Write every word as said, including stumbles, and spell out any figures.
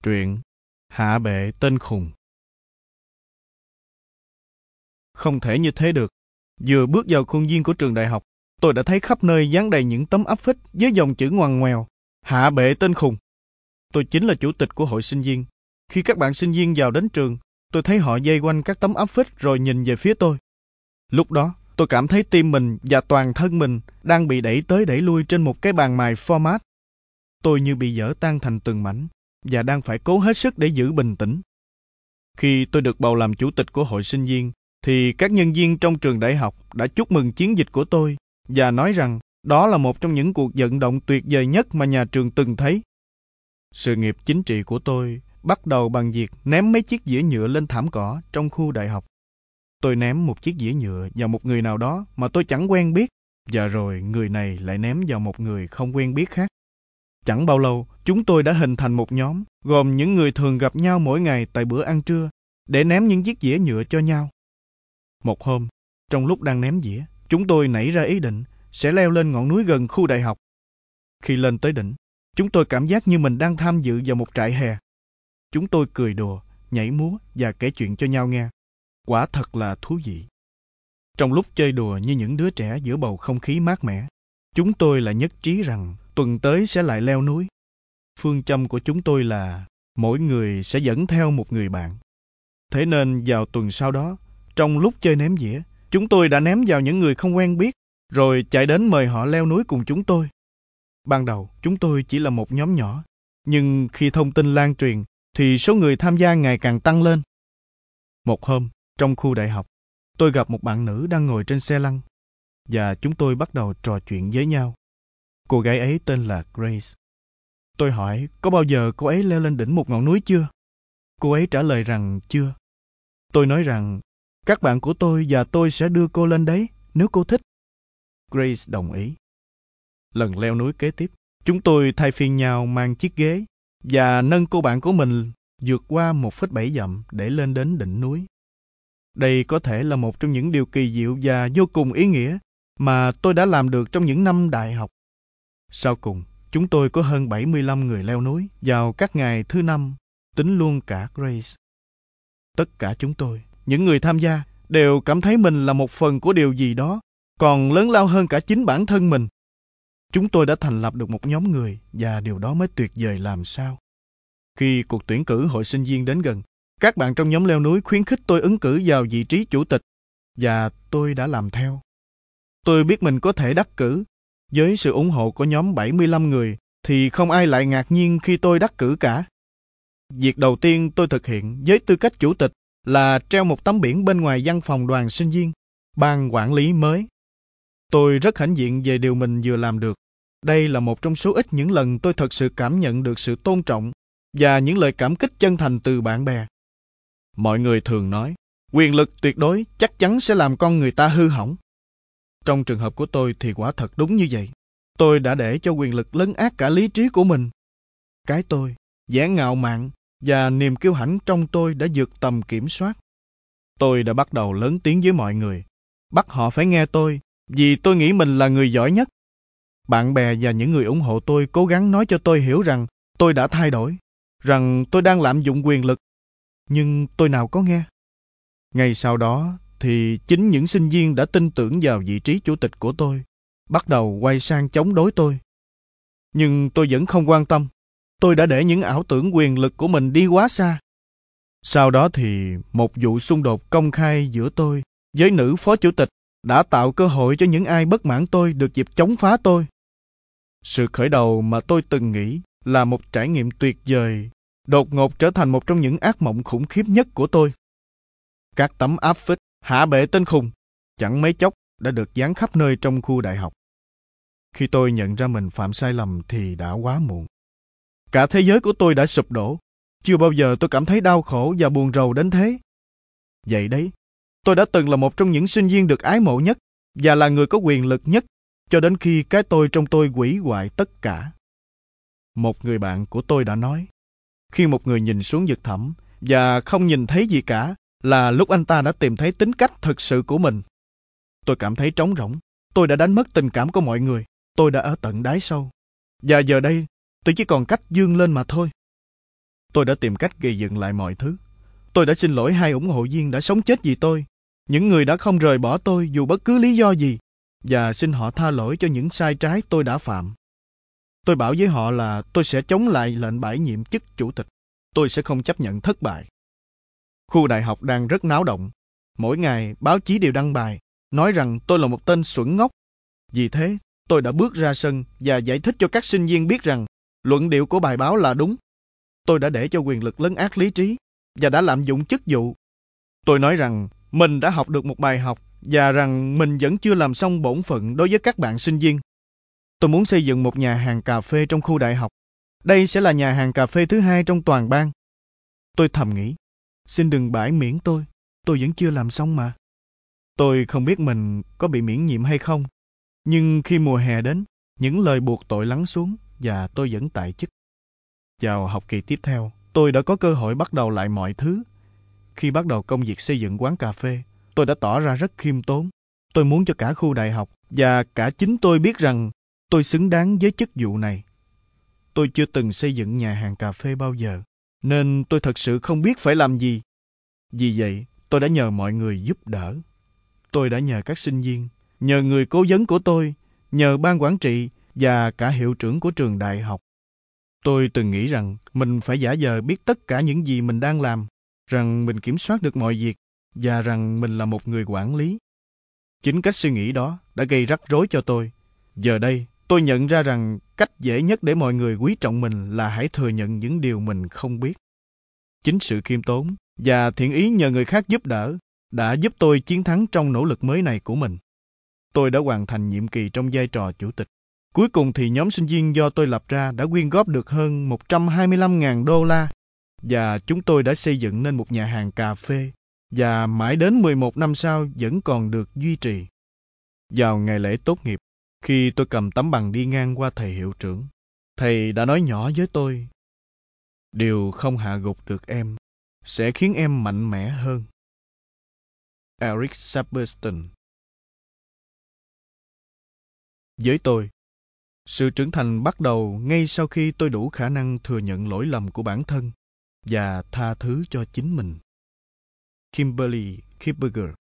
Truyện Hạ bệ tên khùng. Không thể như thế được. Vừa bước vào khuôn viên của trường đại học, tôi đã thấy khắp nơi dán đầy những tấm áp phích với dòng chữ ngoằn ngoèo: Hạ bệ tên khùng. Tôi chính là chủ tịch của hội sinh viên. Khi các bạn sinh viên vào đến trường, tôi thấy họ vây quanh các tấm áp phích rồi nhìn về phía tôi. Lúc đó, tôi cảm thấy tim mình và toàn thân mình đang bị đẩy tới đẩy lui trên một cái bàn mài format. Tôi như bị vỡ tan thành từng mảnh và đang phải cố hết sức để giữ bình tĩnh. Khi tôi được bầu làm chủ tịch của hội sinh viên, thì các nhân viên trong trường đại học đã chúc mừng chiến dịch của tôi và nói rằng đó là một trong những cuộc vận động tuyệt vời nhất mà nhà trường từng thấy. Sự nghiệp chính trị của tôi bắt đầu bằng việc ném mấy chiếc dĩa nhựa lên thảm cỏ trong khu đại học. Tôi ném một chiếc dĩa nhựa vào một người nào đó mà tôi chẳng quen biết, và rồi người này lại ném vào một người không quen biết khác. Chẳng bao lâu, chúng tôi đã hình thành một nhóm, gồm những người thường gặp nhau mỗi ngày tại bữa ăn trưa, để ném những chiếc dĩa nhựa cho nhau. Một hôm, trong lúc đang ném dĩa, chúng tôi nảy ra ý định sẽ leo lên ngọn núi gần khu đại học. Khi lên tới đỉnh, chúng tôi cảm giác như mình đang tham dự vào một trại hè. Chúng tôi cười đùa, nhảy múa và kể chuyện cho nhau nghe. Quả thật là thú vị. Trong lúc chơi đùa như những đứa trẻ giữa bầu không khí mát mẻ, chúng tôi lại nhất trí rằng tuần tới sẽ lại leo núi. Phương châm của chúng tôi là mỗi người sẽ dẫn theo một người bạn. Thế nên vào tuần sau đó, trong lúc chơi ném dĩa, chúng tôi đã ném vào những người không quen biết, rồi chạy đến mời họ leo núi cùng chúng tôi. Ban đầu, chúng tôi chỉ là một nhóm nhỏ, nhưng khi thông tin lan truyền, thì số người tham gia ngày càng tăng lên. Một hôm, trong khu đại học, tôi gặp một bạn nữ đang ngồi trên xe lăn, và chúng tôi bắt đầu trò chuyện với nhau. Cô gái ấy tên là Grace. Tôi hỏi có bao giờ cô ấy leo lên đỉnh một ngọn núi chưa? Cô ấy trả lời rằng chưa. Tôi nói rằng các bạn của tôi và tôi sẽ đưa cô lên đấy nếu cô thích. Grace đồng ý. Lần leo núi kế tiếp, chúng tôi thay phiên nhau mang chiếc ghế và nâng cô bạn của mình vượt qua một phẩy bảy dặm để lên đến đỉnh núi. Đây có thể là một trong những điều kỳ diệu và vô cùng ý nghĩa mà tôi đã làm được trong những năm đại học. Sau cùng, chúng tôi có hơn bảy mươi lăm người leo núi vào các ngày thứ năm, tính luôn cả Grace. Tất cả chúng tôi, những người tham gia, đều cảm thấy mình là một phần của điều gì đó, còn lớn lao hơn cả chính bản thân mình. Chúng tôi đã thành lập được một nhóm người, và điều đó mới tuyệt vời làm sao. Khi cuộc tuyển cử hội sinh viên đến gần, các bạn trong nhóm leo núi khuyến khích tôi ứng cử vào vị trí chủ tịch, và tôi đã làm theo. Tôi biết mình có thể đắc cử. Với sự ủng hộ của nhóm bảy mươi lăm người, thì không ai lại ngạc nhiên khi tôi đắc cử cả. Việc đầu tiên tôi thực hiện với tư cách chủ tịch là treo một tấm biển bên ngoài văn phòng đoàn sinh viên, ban quản lý mới. Tôi rất hãnh diện về điều mình vừa làm được. Đây là một trong số ít những lần tôi thật sự cảm nhận được sự tôn trọng và những lời cảm kích chân thành từ bạn bè. Mọi người thường nói, quyền lực tuyệt đối chắc chắn sẽ làm con người ta hư hỏng. Trong trường hợp của tôi thì quả thật đúng như vậy. Tôi đã để cho quyền lực lấn át cả lý trí của mình. Cái tôi, vẻ ngạo mạn và niềm kiêu hãnh trong tôi đã vượt tầm kiểm soát. Tôi đã bắt đầu lớn tiếng với mọi người, bắt họ phải nghe tôi, vì tôi nghĩ mình là người giỏi nhất. Bạn bè và những người ủng hộ tôi cố gắng nói cho tôi hiểu rằng tôi đã thay đổi, rằng tôi đang lạm dụng quyền lực. Nhưng tôi nào có nghe. Ngay sau đó thì chính những sinh viên đã tin tưởng vào vị trí chủ tịch của tôi, bắt đầu quay sang chống đối tôi. Nhưng tôi vẫn không quan tâm. Tôi đã để những ảo tưởng quyền lực của mình đi quá xa. Sau đó thì một vụ xung đột công khai giữa tôi với nữ phó chủ tịch đã tạo cơ hội cho những ai bất mãn tôi được dịp chống phá tôi. Sự khởi đầu mà tôi từng nghĩ là một trải nghiệm tuyệt vời, đột ngột trở thành một trong những ác mộng khủng khiếp nhất của tôi. Các tấm áp phích hạ bệ tên khùng chẳng mấy chốc đã được dán khắp nơi trong khu đại học. Khi tôi nhận ra mình phạm sai lầm thì đã quá muộn. Cả thế giới của tôi đã sụp đổ. Chưa bao giờ tôi cảm thấy đau khổ và buồn rầu đến thế. Vậy đấy, tôi đã từng là một trong những sinh viên được ái mộ nhất và là người có quyền lực nhất cho đến khi cái tôi trong tôi hủy hoại tất cả. Một người bạn của tôi đã nói, khi một người nhìn xuống vực thẳm và không nhìn thấy gì cả là lúc anh ta đã tìm thấy tính cách thực sự của mình. Tôi cảm thấy trống rỗng. Tôi đã đánh mất tình cảm của mọi người. Tôi đã ở tận đáy sâu. Và giờ đây, tôi chỉ còn cách vươn lên mà thôi. Tôi đã tìm cách gây dựng lại mọi thứ. Tôi đã xin lỗi hai ủng hộ viên đã sống chết vì tôi, những người đã không rời bỏ tôi dù bất cứ lý do gì, và xin họ tha lỗi cho những sai trái tôi đã phạm. Tôi bảo với họ là tôi sẽ chống lại lệnh bãi nhiệm chức chủ tịch. Tôi sẽ không chấp nhận thất bại. Khu đại học đang rất náo động. Mỗi ngày, báo chí đều đăng bài, nói rằng tôi là một tên xuẩn ngốc. Vì thế, tôi đã bước ra sân và giải thích cho các sinh viên biết rằng luận điệu của bài báo là đúng. Tôi đã để cho quyền lực lấn át lý trí và đã lạm dụng chức vụ. Tôi nói rằng mình đã học được một bài học và rằng mình vẫn chưa làm xong bổn phận đối với các bạn sinh viên. Tôi muốn xây dựng một nhà hàng cà phê trong khu đại học. Đây sẽ là nhà hàng cà phê thứ hai trong toàn bang. Tôi thầm nghĩ, xin đừng bãi miễn tôi, tôi vẫn chưa làm xong mà. Tôi không biết mình có bị miễn nhiệm hay không, nhưng khi mùa hè đến, những lời buộc tội lắng xuống và tôi vẫn tại chức. Vào học kỳ tiếp theo, tôi đã có cơ hội bắt đầu lại mọi thứ. Khi bắt đầu công việc xây dựng quán cà phê, tôi đã tỏ ra rất khiêm tốn. Tôi muốn cho cả khu đại học và cả chính tôi biết rằng tôi xứng đáng với chức vụ này. Tôi chưa từng xây dựng nhà hàng cà phê bao giờ, nên tôi thật sự không biết phải làm gì. Vì vậy, tôi đã nhờ mọi người giúp đỡ. Tôi đã nhờ các sinh viên, nhờ người cố vấn của tôi, nhờ ban quản trị và cả hiệu trưởng của trường đại học. Tôi từng nghĩ rằng mình phải giả vờ biết tất cả những gì mình đang làm, rằng mình kiểm soát được mọi việc và rằng mình là một người quản lý. Chính cách suy nghĩ đó đã gây rắc rối cho tôi. Giờ đây, tôi nhận ra rằng cách dễ nhất để mọi người quý trọng mình là hãy thừa nhận những điều mình không biết. Chính sự khiêm tốn và thiện ý nhờ người khác giúp đỡ đã giúp tôi chiến thắng trong nỗ lực mới này của mình. Tôi đã hoàn thành nhiệm kỳ trong vai trò chủ tịch. Cuối cùng thì nhóm sinh viên do tôi lập ra đã quyên góp được hơn một trăm hai mươi lăm nghìn đô la và chúng tôi đã xây dựng nên một nhà hàng cà phê và mãi đến mười một năm sau vẫn còn được duy trì. Vào ngày lễ tốt nghiệp, khi tôi cầm tấm bằng đi ngang qua thầy hiệu trưởng, thầy đã nói nhỏ với tôi, điều không hạ gục được em sẽ khiến em mạnh mẽ hơn. Eric Saperstein. Với tôi, sự trưởng thành bắt đầu ngay sau khi tôi đủ khả năng thừa nhận lỗi lầm của bản thân và tha thứ cho chính mình. Kimberly Kipberger.